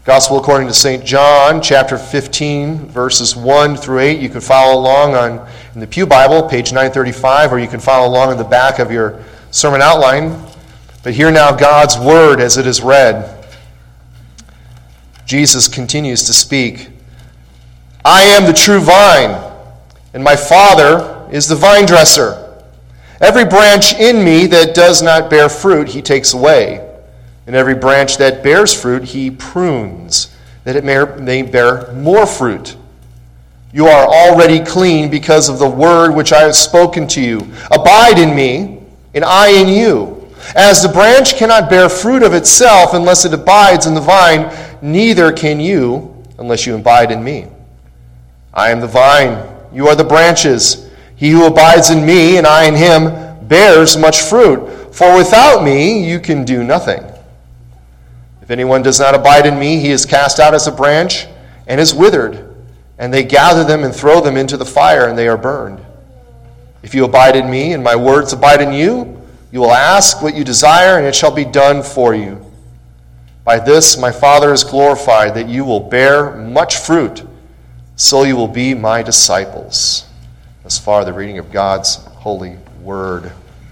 Gospel according to St. John, chapter 15, verses 1 through 8. You can follow along in the Pew Bible, page 935, or you can follow along in the back of your sermon outline. But hear now God's word as it is read. Jesus continues to speak. I am the true vine, and my Father is the vine dresser. Every branch in me that does not bear fruit, he takes away. And every branch that bears fruit, he prunes, that it may bear more fruit. You are already clean because of the word which I have spoken to you. Abide in me, and I in you. As the branch cannot bear fruit of itself unless it abides in the vine, neither can you unless you abide in me. I am the vine, you are the branches. He who abides in me, and I in him, bears much fruit. For without me you can do nothing. If anyone does not abide in me, he is cast out as a branch and is withered, and they gather them and throw them into the fire, and they are burned. If you abide in me, and my words abide in you, you will ask what you desire, and it shall be done for you. By this my Father is glorified, that you will bear much fruit, so you will be my disciples. Thus far, the reading of God's holy word.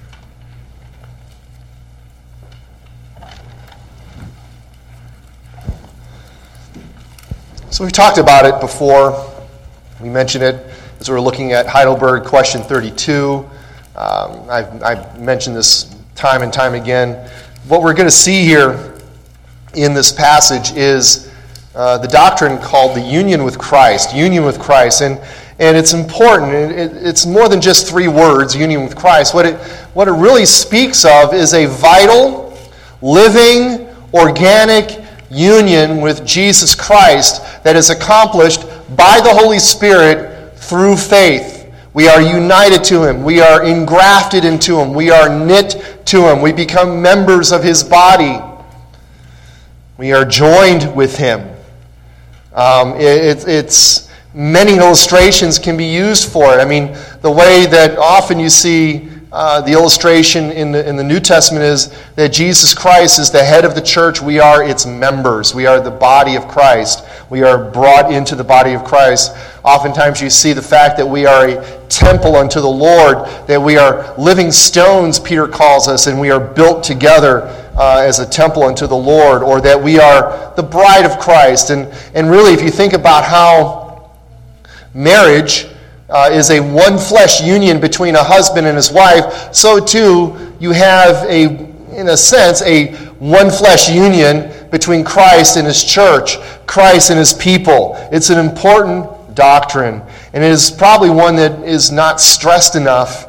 So we talked about it before. We mentioned it as we were looking at Heidelberg question 32. I've mentioned this time and time again. What we're going to see here in this passage is the doctrine called the union with Christ. Union with Christ. And it's important. It's more than just three words, union with Christ. What it really speaks of is a vital, living, organic union with Jesus Christ that is accomplished by the Holy Spirit through faith. We are united to Him. We are engrafted into Him. We are knit to Him. We become members of His body. We are joined with Him. It's many illustrations can be used for it. I mean, the way that often you see the illustration in the New Testament is that Jesus Christ is the head of the church. We are its members. We are the body of Christ. We are brought into the body of Christ. Oftentimes you see the fact that we are a temple unto the Lord, that we are living stones, Peter calls us, and we are built together as a temple unto the Lord, or that we are the bride of Christ. And really, if you think about how marriage is a one flesh union between a husband and his wife, so too you have in a sense, a one flesh union between Christ and His church, Christ and His people. It's an important doctrine, and it is probably one that is not stressed enough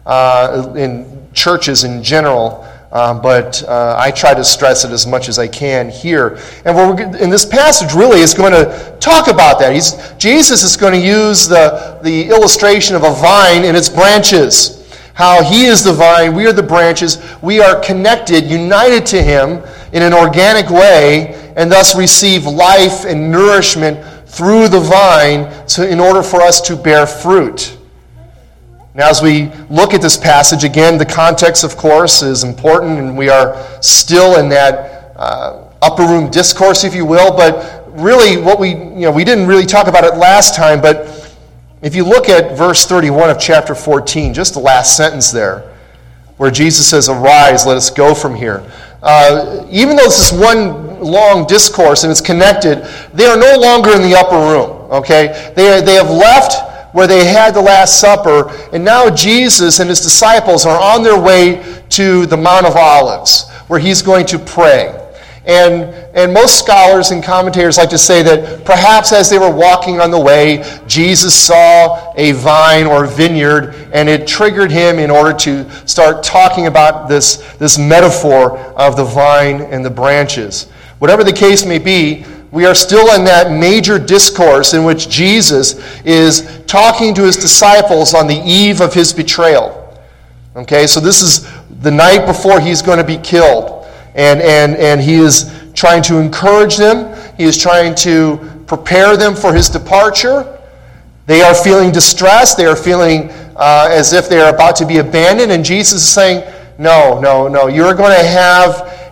in churches in general, but I try to stress it as much as I can here. And in this passage really is going to talk about that. Jesus is going to use the illustration of a vine and its branches. How He is the vine, we are the branches. We are connected, united to Him in an organic way, and thus receive life and nourishment through the vine in order for us to bear fruit. Now, as we look at this passage, again, the context, of course, is important, and we are still in that upper room discourse, if you will. But really, we didn't really talk about it last time, but if you look at verse 31 of chapter 14, just the last sentence there, where Jesus says, "Arise, let us go from here." Even though this is one long discourse and it's connected, they are no longer in the upper room. Okay, they have left where they had the Last Supper, and now Jesus and His disciples are on their way to the Mount of Olives, where He's going to pray. And most scholars and commentators like to say that perhaps as they were walking on the way, Jesus saw a vine or vineyard, and it triggered Him in order to start talking about this metaphor of the vine and the branches. Whatever the case may be, we are still in that major discourse in which Jesus is talking to His disciples on the eve of His betrayal. Okay, so this is the night before He's going to be killed. And He is trying to encourage them. He is trying to prepare them for His departure. They are feeling distressed. They are feeling as if they are about to be abandoned. And Jesus is saying, no. You're going to have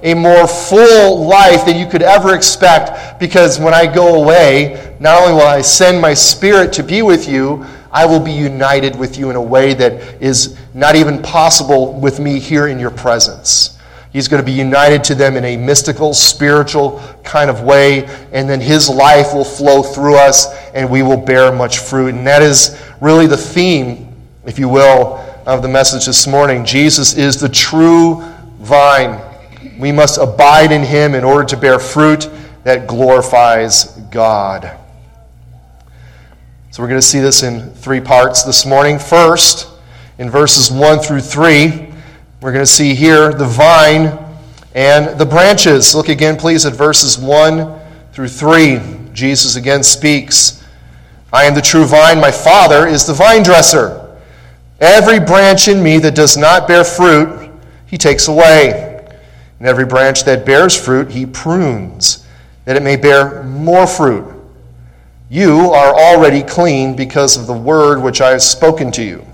a more full life than you could ever expect, because when I go away, not only will I send my Spirit to be with you, I will be united with you in a way that is not even possible with me here in your presence. He's going to be united to them in a mystical, spiritual kind of way, and then his life will flow through us, and we will bear much fruit. And that is really the theme, if you will, of the message this morning. Jesus is the true vine. We must abide in him in order to bear fruit that glorifies God. So we're going to see this in 3 parts this morning. First, in verses 1 through 3, we're going to see here the vine and the branches. Look again, please, at verses 1 through 3. Jesus again speaks. I am the true vine, my Father is the vine dresser. Every branch in me that does not bear fruit, he takes away. And every branch that bears fruit, he prunes, that it may bear more fruit. You are already clean because of the word which I have spoken to you.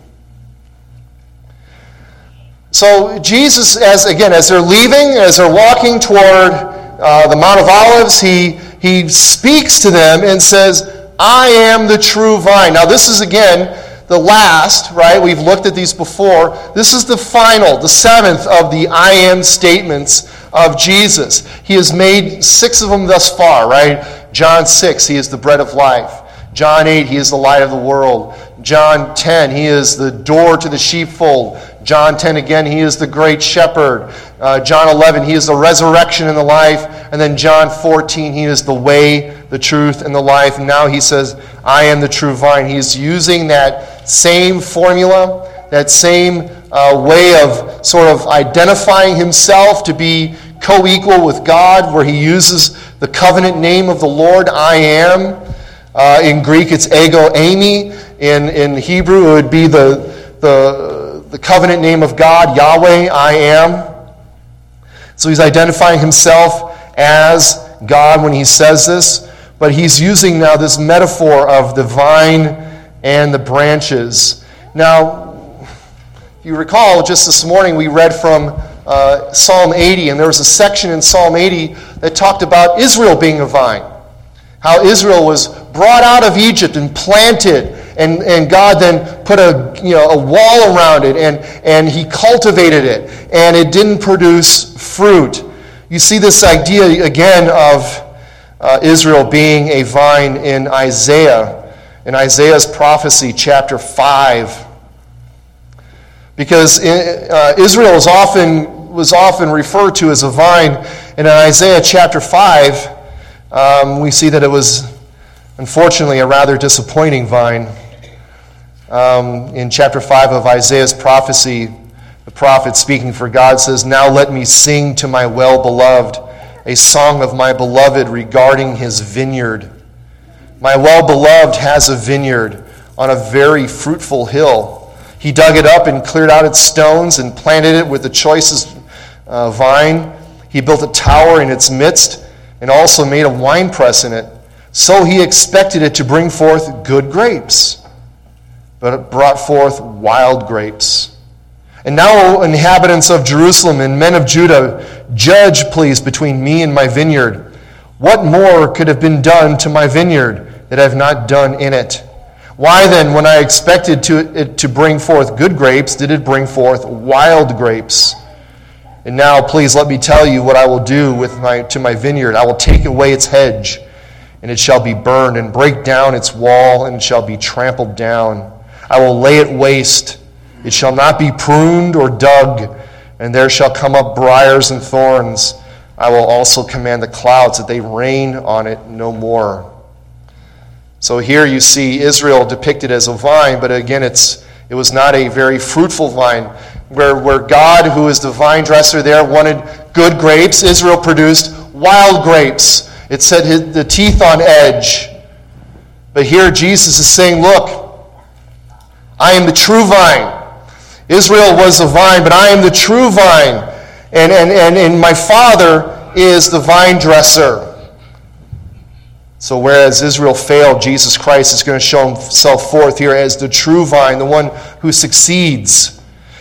So Jesus, as they're leaving, as they're walking toward the Mount of Olives, he speaks to them and says, I am the true vine. Now this is again the last, right? We've looked at these before. This is the final, the 7th of the I am statements of Jesus. He has made 6 of them thus far, right? John 6, he is the bread of life. John 8, he is the light of the world. John 10, he is the door to the sheepfold. John 10 again, he is the great shepherd. John 11, he is the resurrection and the life. And then John 14, he is the way, the truth, and the life. And now he says, I am the true vine. He's using that same formula, that same way of sort of identifying himself to be co-equal with God, where he uses the covenant name of the Lord, I am. In Greek, it's ego eimi. In Hebrew, it would be the covenant name of God, Yahweh, I am. So he's identifying himself as God when he says this, but he's using now this metaphor of the vine and the branches. Now, if you recall, just this morning we read from Psalm 80, and there was a section in Psalm 80 that talked about Israel being a vine. How Israel was brought out of Egypt and planted, and God then put a wall around it, and he cultivated it, and it didn't produce fruit. You see this idea again of Israel being a vine in Isaiah's prophecy, chapter 5. Because Israel was often referred to as a vine, and in Isaiah chapter 5, we see that it was, unfortunately, a rather disappointing vine. In chapter 5 of Isaiah's prophecy, the prophet speaking for God says, Now let me sing to my well-beloved a song of my beloved regarding his vineyard. My well-beloved has a vineyard on a very fruitful hill. He dug it up and cleared out its stones and planted it with the choicest vine. He built a tower in its midst and also made a winepress in it. So he expected it to bring forth good grapes, but it brought forth wild grapes. And now, O inhabitants of Jerusalem and men of Judah, judge, please, between me and my vineyard. What more could have been done to my vineyard that I have not done in it? Why then, when I expected it to bring forth good grapes, did it bring forth wild grapes? And now, please, let me tell you what I will do to my vineyard. I will take away its hedge, and it shall be burned, and break down its wall, and it shall be trampled down. I will lay it waste. It shall not be pruned or dug, and there shall come up briars and thorns. I will also command the clouds that they rain on it no more. So here you see Israel depicted as a vine, but again, it was not a very fruitful vine. Where God, who is the vine dresser there, wanted good grapes, Israel produced wild grapes. It set the teeth on edge. But here Jesus is saying, look, I am the true vine. Israel was a vine, but I am the true vine. And my Father is the vine dresser. So whereas Israel failed, Jesus Christ is going to show himself forth here as the true vine, the one who succeeds.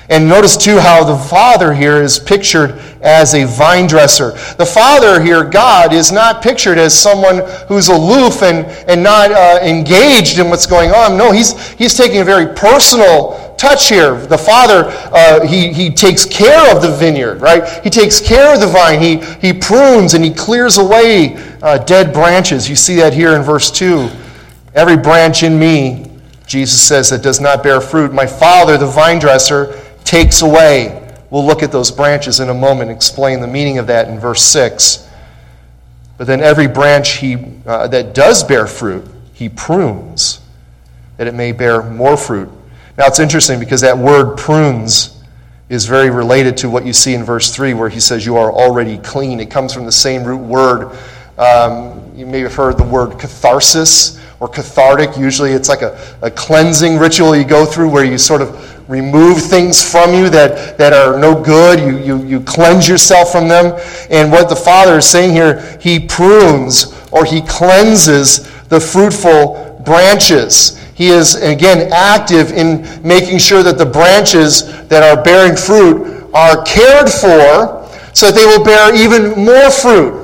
And notice too how the Father here is pictured as a vine dresser. The Father here, God, is not pictured as someone who's aloof and not engaged in what's going on. No, he's taking a very personal touch here. The Father, he takes care of the vineyard, right? He takes care of the vine. He prunes and he clears away dead branches. You see that here in verse 2. Every branch in me, Jesus says, that does not bear fruit, my Father, the vine dresser, takes away. We'll look at those branches in a moment and explain the meaning of that in verse 6. But then every branch that does bear fruit, he prunes, that it may bear more fruit. Now it's interesting because that word prunes is very related to what you see in verse 3 where he says you are already clean. It comes from the same root word. You may have heard the word catharsis or cathartic. Usually it's like a cleansing ritual you go through where you sort of remove things from you that are no good. You cleanse yourself from them. And what the Father is saying here, he prunes or he cleanses the fruitful branches. He is, again, active in making sure that the branches that are bearing fruit are cared for so that they will bear even more fruit.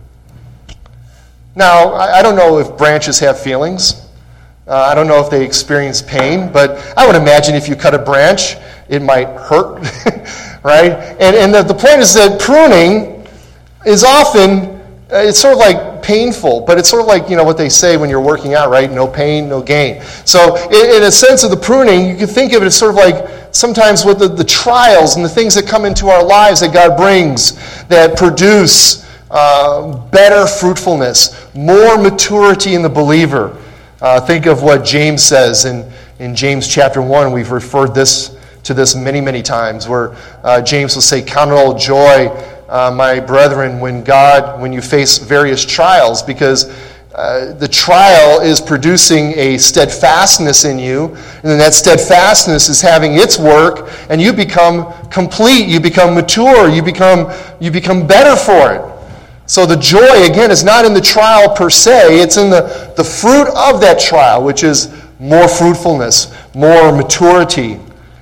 Now, I don't know if branches have feelings. I don't know if they experience pain, but I would imagine if you cut a branch, it might hurt, right? And the point is that pruning is often, it's sort of like painful, but it's sort of like, what they say when you're working out, right? No pain, no gain. So in a sense of the pruning, you can think of it as sort of like sometimes with the trials and the things that come into our lives that God brings that produce better fruitfulness, more maturity in the believer. Think of what James says in James chapter 1. We've referred to this many, many times, where James will say, "Count it all joy, my brethren, when you face various trials, because the trial is producing a steadfastness in you, and then that steadfastness is having its work, and you become complete, you become mature, you become better for it." So the joy, again, is not in the trial per se. It's in the fruit of that trial, which is more fruitfulness, more maturity.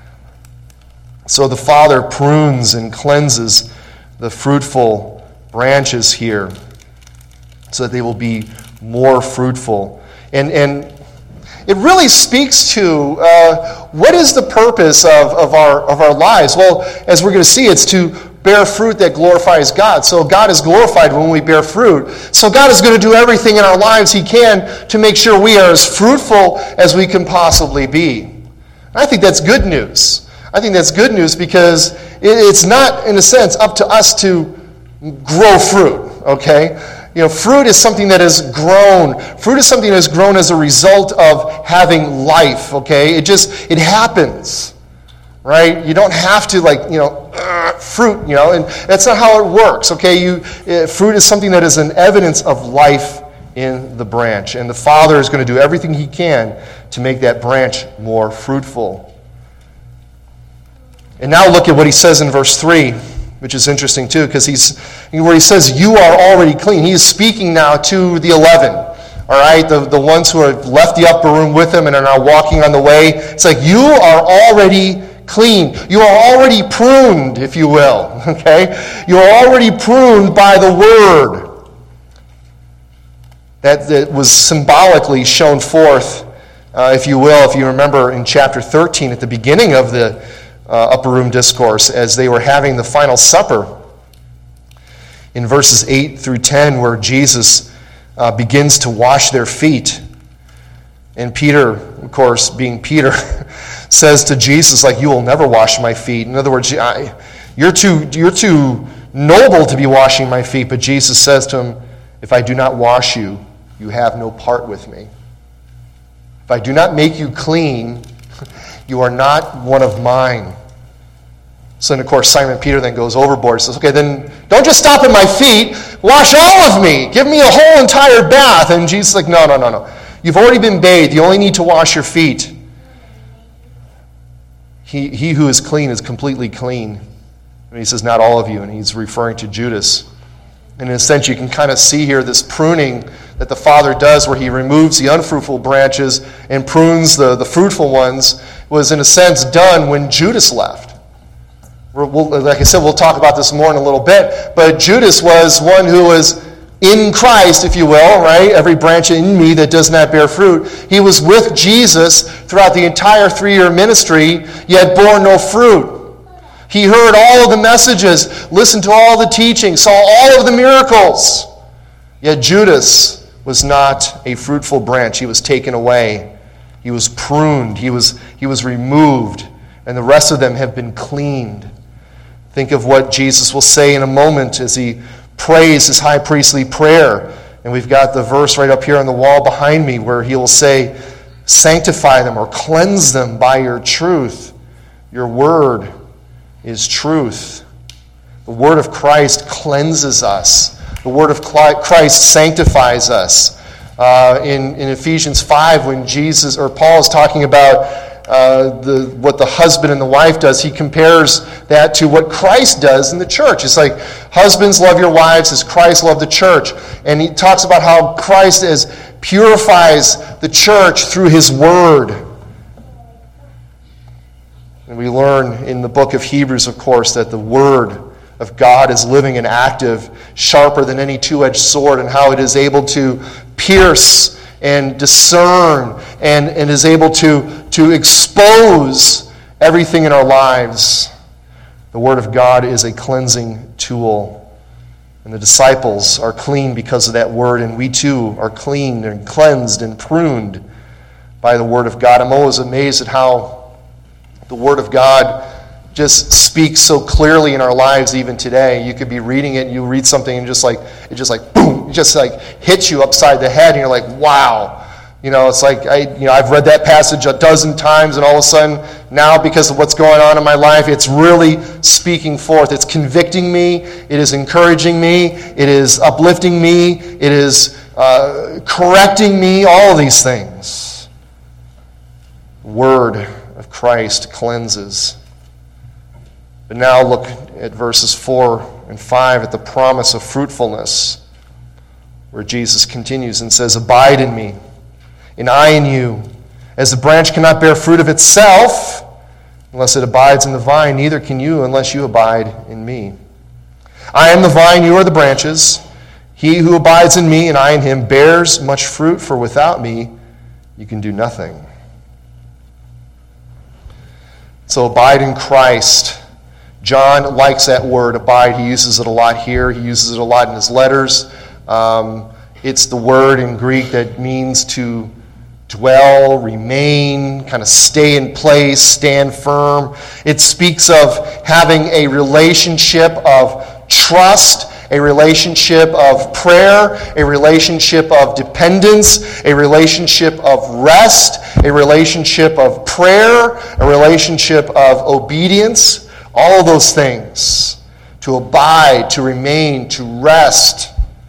So the Father prunes and cleanses the fruitful branches here so that they will be more fruitful. And it really speaks to what is the purpose of our lives. Well, as we're going to see, it's to bear fruit that glorifies God. So God is glorified when we bear fruit. So God is going to do everything in our lives He can to make sure we are as fruitful as we can possibly be. And I think that's good news. I think that's good news because it's not, in a sense, up to us to grow fruit, okay? Fruit is something that has grown. Fruit is something that has grown as a result of having life, okay? It happens, right? You don't have to, fruit, and that's not how it works, okay? Fruit is something that is an evidence of life in the branch, and the Father is going to do everything He can to make that branch more fruitful. And now look at what He says in verse 3, which is interesting too, because where He says, "You are already clean." He is speaking now to the 11, all right? The ones who have left the upper room with Him and are now walking on the way. It's like, you are already clean. You are already pruned, if you will, okay? You are already pruned by the Word. That was symbolically shown forth, if you will, if you remember in chapter 13 at the beginning of the upper room discourse as they were having the final supper in verses 8 through 10 where Jesus begins to wash their feet. And Peter, of course, being Peter, says to Jesus, "You will never wash my feet." In other words, you're too noble to be washing my feet. But Jesus says to him, "If I do not wash you, you have no part with me. If I do not make you clean, you are not one of mine." So then, of course, Simon Peter then goes overboard and says, "Okay, then don't just stop at my feet. Wash all of me. Give me a whole entire bath." And Jesus is like, No. You've already been bathed. You only need to wash your feet. He who is clean is completely clean. And He says, not all of you. And He's referring to Judas. And in a sense, you can kind of see here this pruning that the Father does where He removes the unfruitful branches and prunes the fruitful ones was, in a sense, done when Judas left. Like I said, we'll talk about this more in a little bit, but Judas was one who was in Christ, if you will, right? Every branch in me that does not bear fruit. He was with Jesus throughout the entire 3-year ministry, yet bore no fruit. He heard all of the messages, listened to all the teaching, saw all of the miracles. Yet Judas was not a fruitful branch. He was taken away. He was pruned. He was removed. And the rest of them have been cleaned. Think of what Jesus will say in a moment as he prays his high priestly prayer. And we've got the verse right up here on the wall behind me where he will say, sanctify them or cleanse them by your truth. Your word is truth. The word of Christ cleanses us. The word of Christ sanctifies us. In Ephesians 5, when Paul is talking about what the husband and the wife does, he compares that to what Christ does in the church. It's like, husbands, love your wives as Christ loved the church. And he talks about how Christ purifies the church through his word. And we learn in the book of Hebrews, of course, that the word of God is living and active, sharper than any two-edged sword, and how it is able to pierce and discern and is able to expose everything in our lives. The Word of God is a cleansing tool. And the disciples are clean because of that Word, and we too are cleaned and cleansed and pruned by the Word of God. I'm always amazed at how the Word of God just speaks so clearly in our lives even today. You could be reading it, and you read something, and it just like boom, it just like hits you upside the head, and you're like, wow. It's like I've read that passage a dozen times, and all of a sudden now, because of what's going on in my life, it's really speaking forth. It's convicting me. It is encouraging me. It is uplifting me. It is correcting me. All of these things. The Word of Christ cleanses. But now look at verses 4 and 5 at the promise of fruitfulness, where Jesus continues and says, abide in me, and I in you. As the branch cannot bear fruit of itself unless it abides in the vine, neither can you unless you abide in me. I am the vine, you are the branches. He who abides in me and I in him bears much fruit, for without me you can do nothing. So abide in Christ. John likes that word, abide. He uses it a lot here. He uses it a lot in his letters. It's the word in Greek that means to dwell, remain, kind of stay in place, stand firm. It speaks of having a relationship of trust, a relationship of prayer, a relationship of dependence, a relationship of rest, a relationship of prayer, a relationship of obedience. All of those things. To abide, to remain, to rest.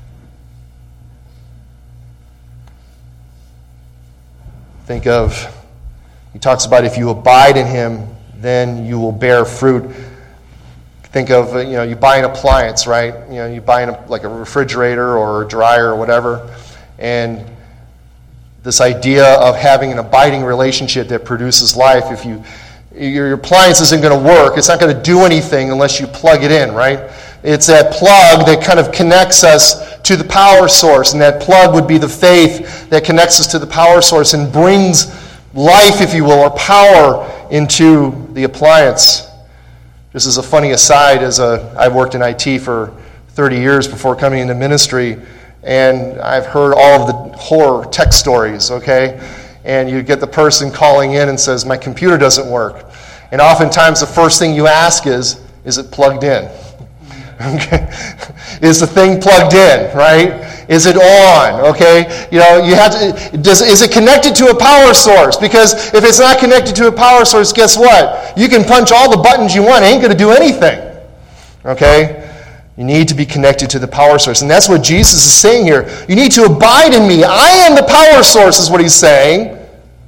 Think of, he talks about if you abide in him, then you will bear fruit. Think of, you buy an appliance, right? You buy like a refrigerator or a dryer or whatever, and this idea of having an abiding relationship that produces life. If your appliance isn't going to work, it's not going to do anything unless you plug it in, right? It's that plug that kind of connects us to the power source, and that plug would be the faith that connects us to the power source and brings life, if you will, or power into the appliance. Just as a funny aside, I've worked in IT for 30 years before coming into ministry, and I've heard all of the horror tech stories, okay? And you get the person calling in and says, my computer doesn't work. And oftentimes the first thing you ask is it plugged in? Okay. Is the thing plugged in, right? Is it on? Okay. You have to. Is it connected to a power source? Because if it's not connected to a power source, guess what? You can punch all the buttons you want. It ain't going to do anything. Okay. You need to be connected to the power source. And that's what Jesus is saying here. You need to abide in me. I am the power source, is what he's saying.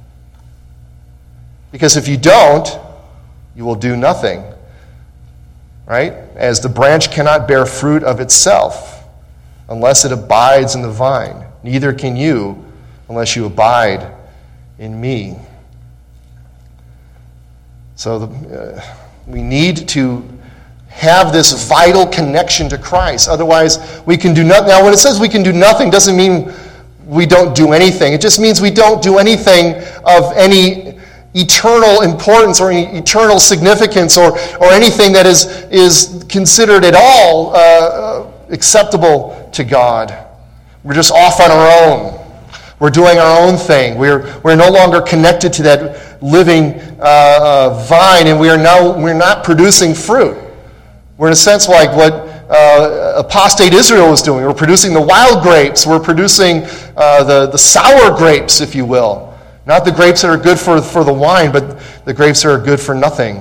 Because if you don't, you will do nothing. Right? As the branch cannot bear fruit of itself unless it abides in the vine. Neither can you unless you abide in me. So we need to have this vital connection to Christ. Otherwise, we can do nothing. Now, when it says we can do nothing, doesn't mean we don't do anything. It just means we don't do anything of any eternal importance or eternal significance or anything that is considered at all acceptable to God. We're just off on our own. We're doing our own thing. We're no longer connected to that living vine, and we're not producing fruit. We're in a sense like what apostate Israel was doing. We're producing the wild grapes. We're producing the sour grapes, if you will. Not the grapes that are good for the wine, but the grapes that are good for nothing.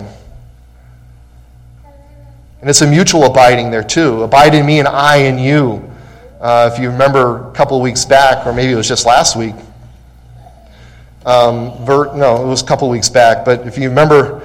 And it's a mutual abiding there too. Abide in me and I in you. If you remember a couple of weeks back, or maybe it was just last week. No, it was a couple of weeks back. But if you remember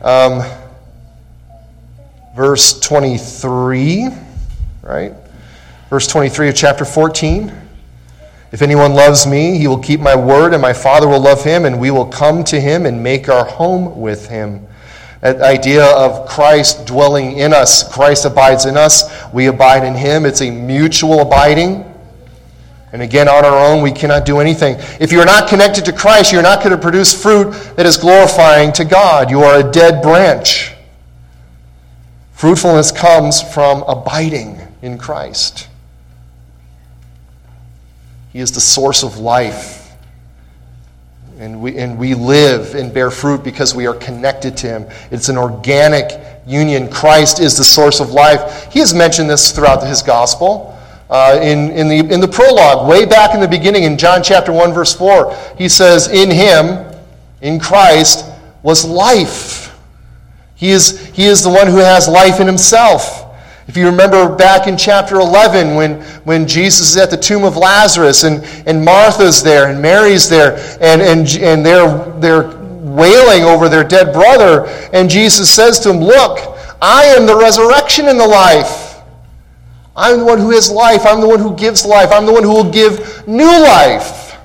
verse 23, right? Verse 23 of chapter 14. If anyone loves me, he will keep my word, and my Father will love him, and we will come to him and make our home with him. That idea of Christ dwelling in us. Christ abides in us. We abide in him. It's a mutual abiding. And again, on our own, we cannot do anything. If you're not connected to Christ, you're not going to produce fruit that is glorifying to God. You are a dead branch. Fruitfulness comes from abiding in Christ. He is the source of life. And we live and bear fruit because we are connected to him. It's an organic union. Christ is the source of life. He has mentioned this throughout his gospel. In the prologue, way back in the beginning, in John chapter 1, verse 4, he says, in him, in Christ, was life. He is the one who has life in himself. If you remember back in chapter 11 when Jesus is at the tomb of Lazarus and Martha's there and Mary's there and they're wailing over their dead brother, and Jesus says to him, look, I am the resurrection and the life. I'm the one who has life. I'm the one who gives life. I'm the one who will give new life.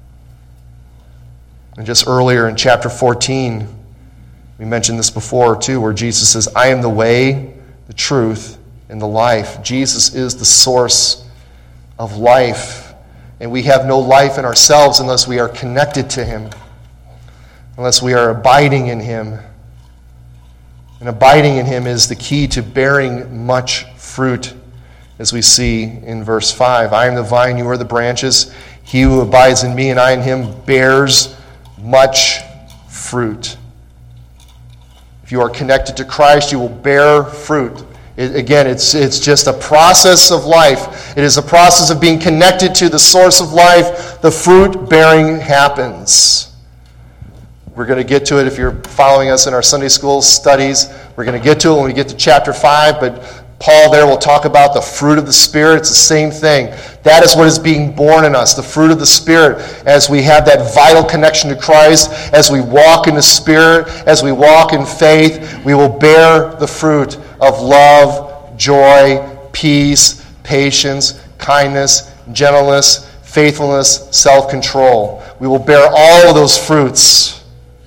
And just earlier in chapter 14, we mentioned this before too, where Jesus says, I am the way, the truth, and the life. Jesus is the source of life. And we have no life in ourselves unless we are connected to him, unless we are abiding in him. And abiding in him is the key to bearing much fruit, as we see in verse 5. I am the vine, you are the branches. He who abides in me and I in him bears much fruit. If you are connected to Christ, you will bear fruit. It's just a process of life. It is a process of being connected to the source of life. The fruit bearing happens. We're going to get to it if you're following us in our Sunday school studies. We're going to get to it when we get to chapter 5, but Paul there will talk about the fruit of the Spirit. It's the same thing. That is what is being born in us, the fruit of the Spirit, as we have that vital connection to Christ, as we walk in the Spirit, as we walk in faith, we will bear the fruit of love, joy, peace, patience, kindness, gentleness, faithfulness, self-control. We will bear all of those fruits.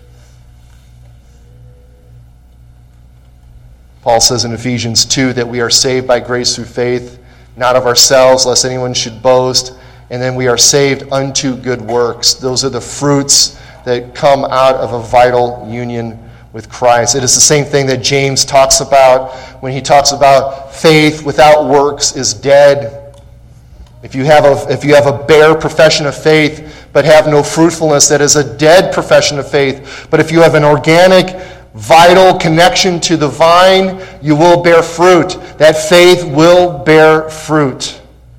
Paul says in Ephesians 2 that we are saved by grace through faith, not of ourselves, lest anyone should boast. And then we are saved unto good works. Those are the fruits that come out of a vital union with Christ. It is the same thing that James talks about when he talks about faith without works is dead. If you have a bare profession of faith but have no fruitfulness, that is a dead profession of faith. But if you have an organic, vital connection to the vine, you will bear fruit. That faith will bear fruit.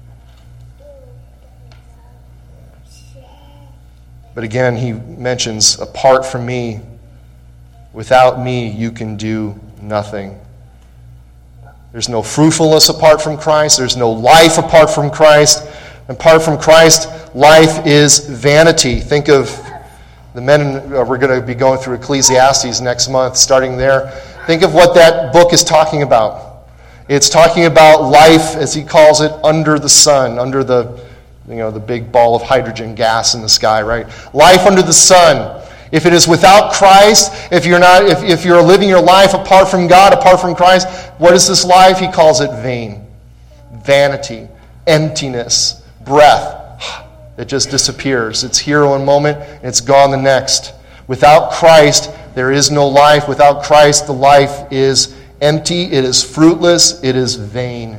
But again, he mentions, apart from me, without me, you can do nothing. There's no fruitfulness apart from Christ. There's no life apart from Christ. Apart from Christ, life is vanity. Think of the men, we're going to be going through Ecclesiastes next month, starting there. Think of what that book is talking about. It's talking about life, as he calls it, under the sun, under the big ball of hydrogen gas in the sky, right? Life under the sun. If it is without Christ, if you're living your life apart from God, apart from Christ, what is this life? He calls it vain. Vanity, emptiness, breath. It just disappears. It's here one moment, and it's gone the next. Without Christ, there is no life. Without Christ, the life is empty, it is fruitless, it is vain.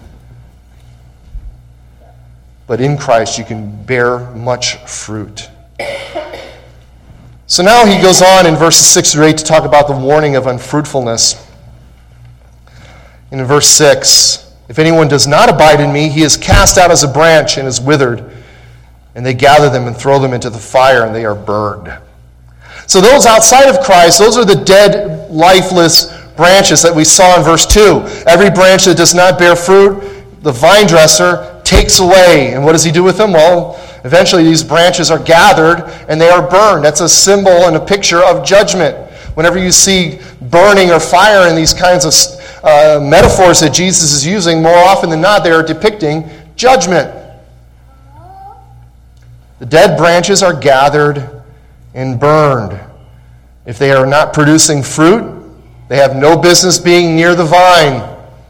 But in Christ, you can bear much fruit. So now he goes on in verses 6 through 8 to talk about the warning of unfruitfulness. In verse 6, if anyone does not abide in me, he is cast out as a branch and is withered. And they gather them and throw them into the fire, and they are burned. So those outside of Christ, those are the dead, lifeless branches that we saw in verse 2. Every branch that does not bear fruit, the vine dresser takes away. And what does he do with them? Well, eventually these branches are gathered and they are burned. That's a symbol and a picture of judgment. Whenever you see burning or fire in these kinds of metaphors that Jesus is using, more often than not, they are depicting judgment. The dead branches are gathered and burned. If they are not producing fruit, they have no business being near the vine.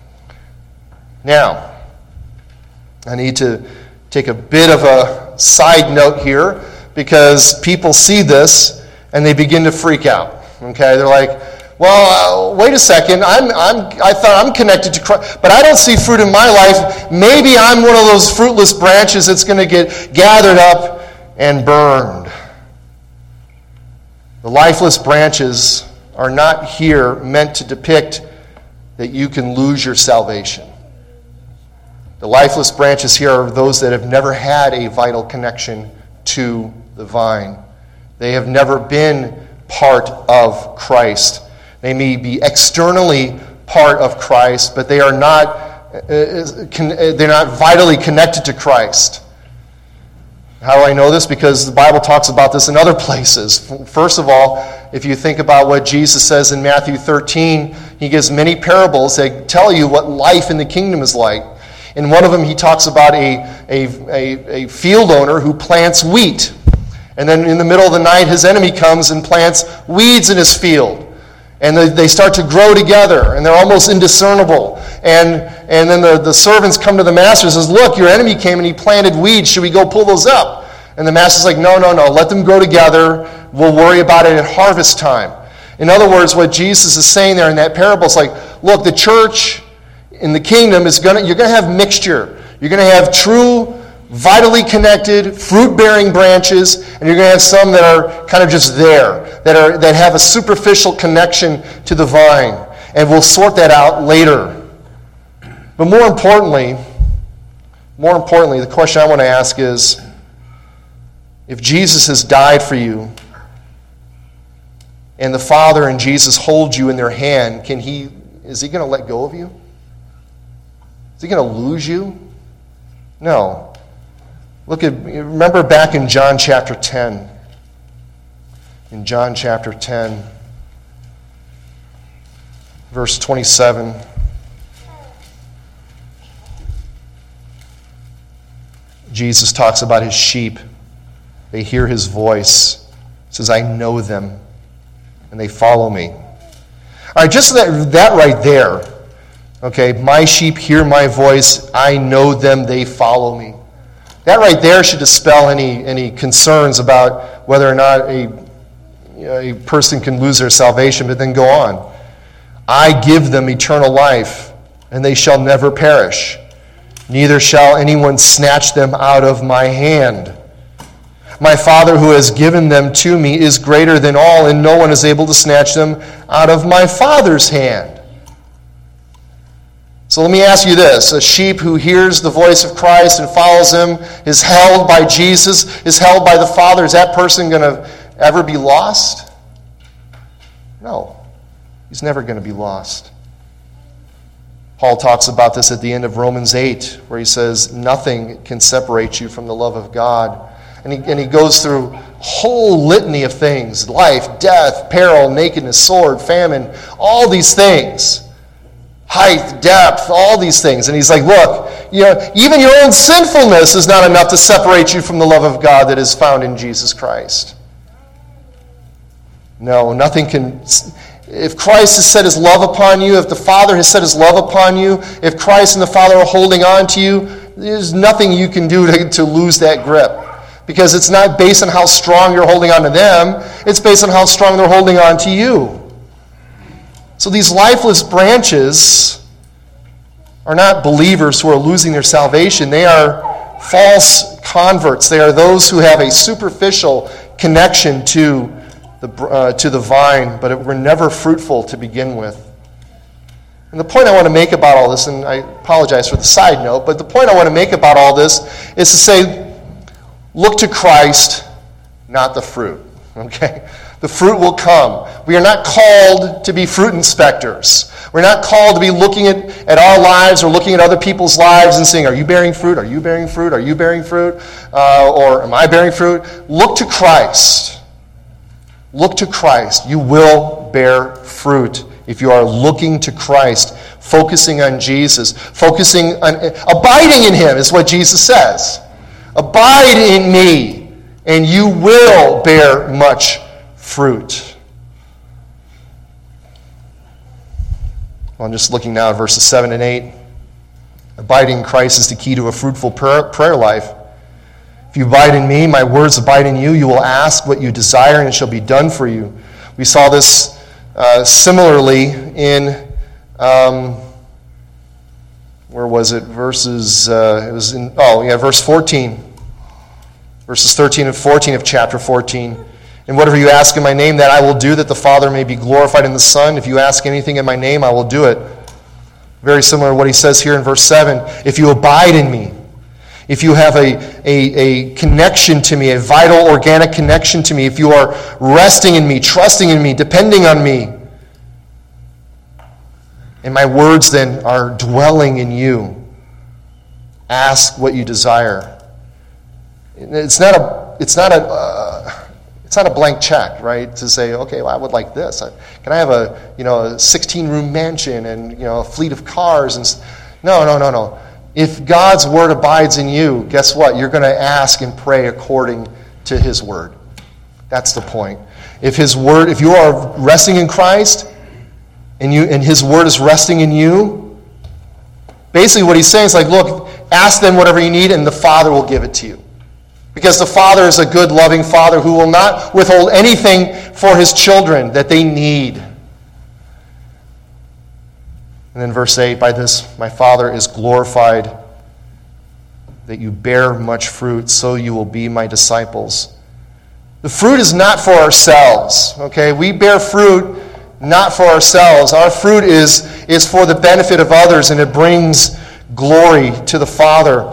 Now, I need to take a bit of a side note here because people see this and they begin to freak out. Okay, they're like, well, wait a second, I thought I'm connected to Christ, but I don't see fruit in my life. Maybe I'm one of those fruitless branches that's going to get gathered up and burned. The lifeless branches are not here meant to depict that you can lose your salvation. The lifeless branches here are those that have never had a vital connection to the vine. They have never been part of Christ. They may be externally part of Christ, but they are they're not vitally connected to Christ. How do I know this? Because the Bible talks about this in other places. First of all, if you think about what Jesus says in Matthew 13, he gives many parables that tell you what life in the kingdom is like. In one of them, he talks about a field owner who plants wheat. And then in the middle of the night, his enemy comes and plants weeds in his field. And they start to grow together, and they're almost indiscernible. And then the servants come to the master and says, look, your enemy came and he planted weeds. Should we go pull those up? And the master's like, no. Let them grow together. We'll worry about it at harvest time. In other words, what Jesus is saying there in that parable is like, look, the church in the kingdom you're going to have mixture. You're going to have true, vitally connected, fruit-bearing branches, and you're going to have some that are kind of just there, that have a superficial connection to the vine. And we'll sort that out later. But more importantly, the question I want to ask is, if Jesus has died for you, and the Father and Jesus hold you in their hand, is he going to let go of you? Is he going to lose you? No. Remember back in John chapter 10. In John chapter 10, verse 27. Jesus talks about his sheep. They hear his voice. He says, I know them, and they follow me. All right, just that right there. Okay, my sheep hear my voice. I know them, they follow me. That right there should dispel any concerns about whether or not a person can lose their salvation, but then go on. I give them eternal life, and they shall never perish. Neither shall anyone snatch them out of my hand. My Father who has given them to me is greater than all, and no one is able to snatch them out of my Father's hand. So let me ask you this. A sheep who hears the voice of Christ and follows him, is held by Jesus, is held by the Father. Is that person going to ever be lost? No. He's never going to be lost. Paul talks about this at the end of Romans 8, where he says, nothing can separate you from the love of God. And he goes through a whole litany of things: life, death, peril, nakedness, sword, famine, all these things. Height, depth, all these things. And he's like, look, even your own sinfulness is not enough to separate you from the love of God that is found in Jesus Christ. No, nothing can. If Christ has set his love upon you, if the Father has set his love upon you, if Christ and the Father are holding on to you, there's nothing you can do to lose that grip. Because it's not based on how strong you're holding on to them, it's based on how strong they're holding on to you. So these lifeless branches are not believers who are losing their salvation. They are false converts. They are those who have a superficial connection to the vine, but were never fruitful to begin with. And the point I want to make about all this, and I apologize for the side note, but the point I want to make about all this is to say, look to Christ, not the fruit. Okay? The fruit will come. We are not called to be fruit inspectors. We're not called to be looking at our lives or looking at other people's lives and saying, are you bearing fruit? Are you bearing fruit? Are you bearing fruit? Or am I bearing fruit? Look to Christ. Look to Christ. You will bear fruit if you are looking to Christ, focusing on Jesus, focusing on abiding in him is what Jesus says. Abide in me, and you will bear much fruit. Well, I'm just looking now at verses 7 and 8. Abiding in Christ is the key to a fruitful prayer life. If you abide in me, my words abide in you, you will ask what you desire, and it shall be done for you. We saw this similarly in, where was it? Verse 14. Verses 13 and 14 of chapter 14. And whatever you ask in my name, that I will do, that the Father may be glorified in the Son. If you ask anything in my name, I will do it. Very similar to what he says here in verse 7. If you abide in me, if you have a connection to me, a vital, organic connection to me, if you are resting in me, trusting in me, depending on me, and my words then are dwelling in you, ask what you desire. It's not a blank check, right? To say, okay, well, I would like this. Can I have a 16-room mansion and a fleet of cars? And no. If God's word abides in you, guess what? You're going to ask and pray according to his word. That's the point. If you are resting in Christ and his word is resting in you, basically what he's saying is like, look, ask them whatever you need and the Father will give it to you. Because the Father is a good, loving Father who will not withhold anything for his children that they need. And then verse 8, by this my Father is glorified, that you bear much fruit, so you will be my disciples. The fruit is not for ourselves, okay? We bear fruit not for ourselves. Our fruit is for the benefit of others, and it brings glory to the Father.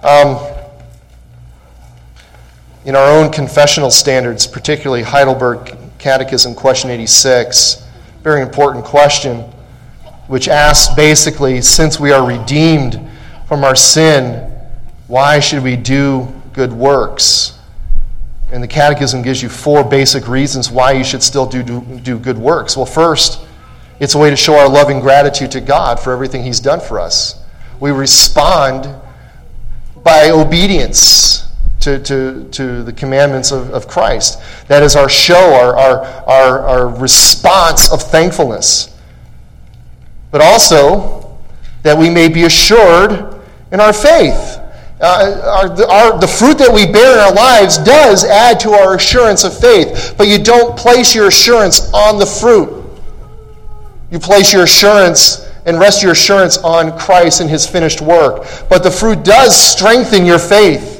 In our own confessional standards, particularly Heidelberg Catechism, question 86, very important question, which asks basically, since we are redeemed from our sin, why should we do good works? And the Catechism gives you 4 basic reasons why you should still do good works. Well, first, it's a way to show our loving gratitude to God for everything he's done for us. We respond by obedience to the commandments of Christ. That is our show, our response of thankfulness. But also that we may be assured in our faith. The fruit that we bear in our lives does add to our assurance of faith, but you don't place your assurance on the fruit. You place your assurance and rest your assurance on Christ and his finished work. But the fruit does strengthen your faith.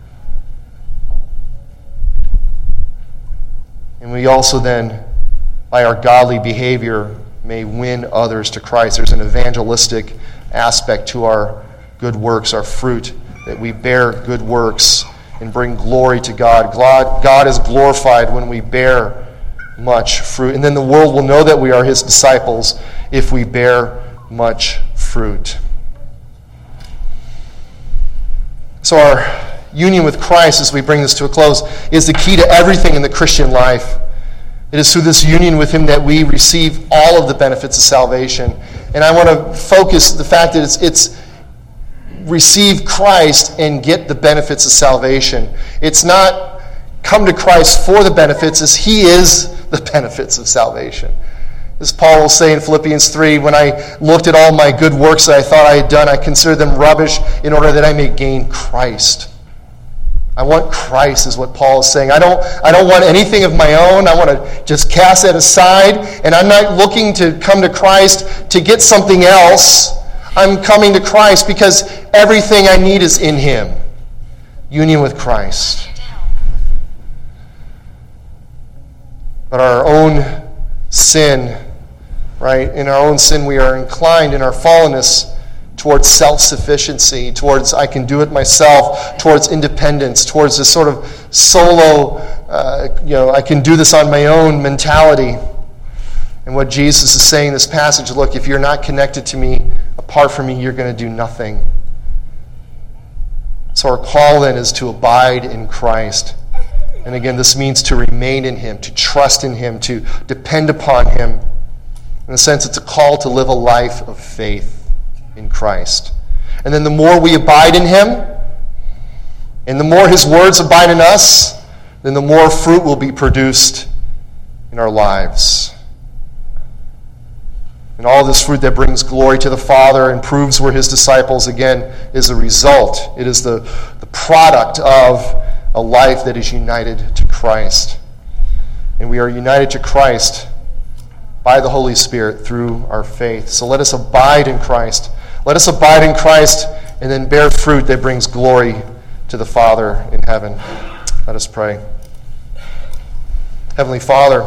And we also then, by our godly behavior, may win others to Christ. There's an evangelistic aspect to our good works, our fruit, that we bear good works and bring glory to God. God is glorified when we bear much fruit. And then the world will know that we are his disciples if we bear much fruit. So our union with Christ, as we bring this to a close, is the key to everything in the Christian life. It is through this union with him that we receive all of the benefits of salvation. And I want to focus the fact that it's receive Christ and get the benefits of salvation. It's not come to Christ for the benefits as he is the benefits of salvation. As Paul will say in Philippians 3, when I looked at all my good works that I thought I had done, I considered them rubbish in order that I may gain Christ. I want Christ, is what Paul is saying. I don't want anything of my own. I want to just cast that aside. And I'm not looking to come to Christ to get something else. I'm coming to Christ because everything I need is in him. Union with Christ. But our own sin, right? In our own sin, we are inclined in our fallenness towards self-sufficiency, towards I can do it myself, towards independence, towards this sort of solo, I can do this on my own mentality. And what Jesus is saying in this passage, look, if you're not connected to me, apart from me, you're going to do nothing. So our call then is to abide in Christ. And again, this means to remain in him, to trust in him, to depend upon him. In a sense, it's a call to live a life of faith in Christ. And then the more we abide in him, and the more his words abide in us, then the more fruit will be produced in our lives. And all this fruit that brings glory to the Father and proves we're his disciples, again, is a result. It is the product of a life that is united to Christ. And we are united to Christ by the Holy Spirit through our faith. So let us abide in Christ. Let us abide in Christ and then bear fruit that brings glory to the Father in heaven. Let us pray. Heavenly Father,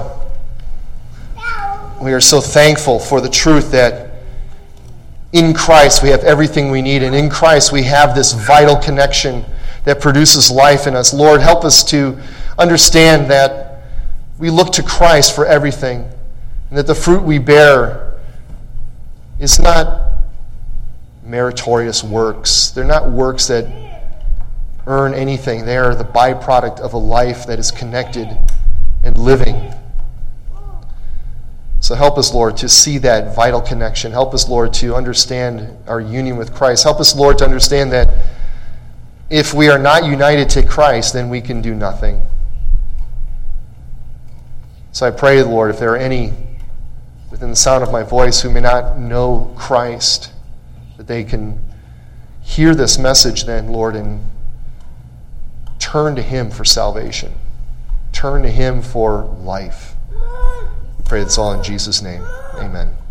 we are so thankful for the truth that in Christ we have everything we need, and in Christ we have this vital connection that produces life in us. Lord, help us to understand that we look to Christ for everything, and that the fruit we bear is not meritorious works. They're not works that earn anything. They are the byproduct of a life that is connected and living. So help us, Lord, to see that vital connection. Help us, Lord, to understand our union with Christ. Help us, Lord, to understand that if we are not united to Christ, then we can do nothing. So I pray, Lord, if there are any within the sound of my voice who may not know Christ, that they can hear this message then, Lord, and turn to him for salvation. Turn to him for life. We pray this all in Jesus' name. Amen.